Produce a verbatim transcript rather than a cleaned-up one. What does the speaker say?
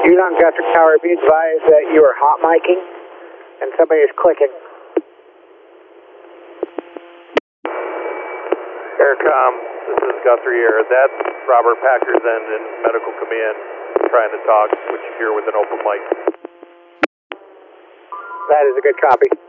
Yulon Guthrie Tower, be advised that you are hot micing and somebody is clicking. Aircom, this is Guthrie here. That's Robert Packard's end in medical command trying to talk, which you hear with an open mic. That is a good copy.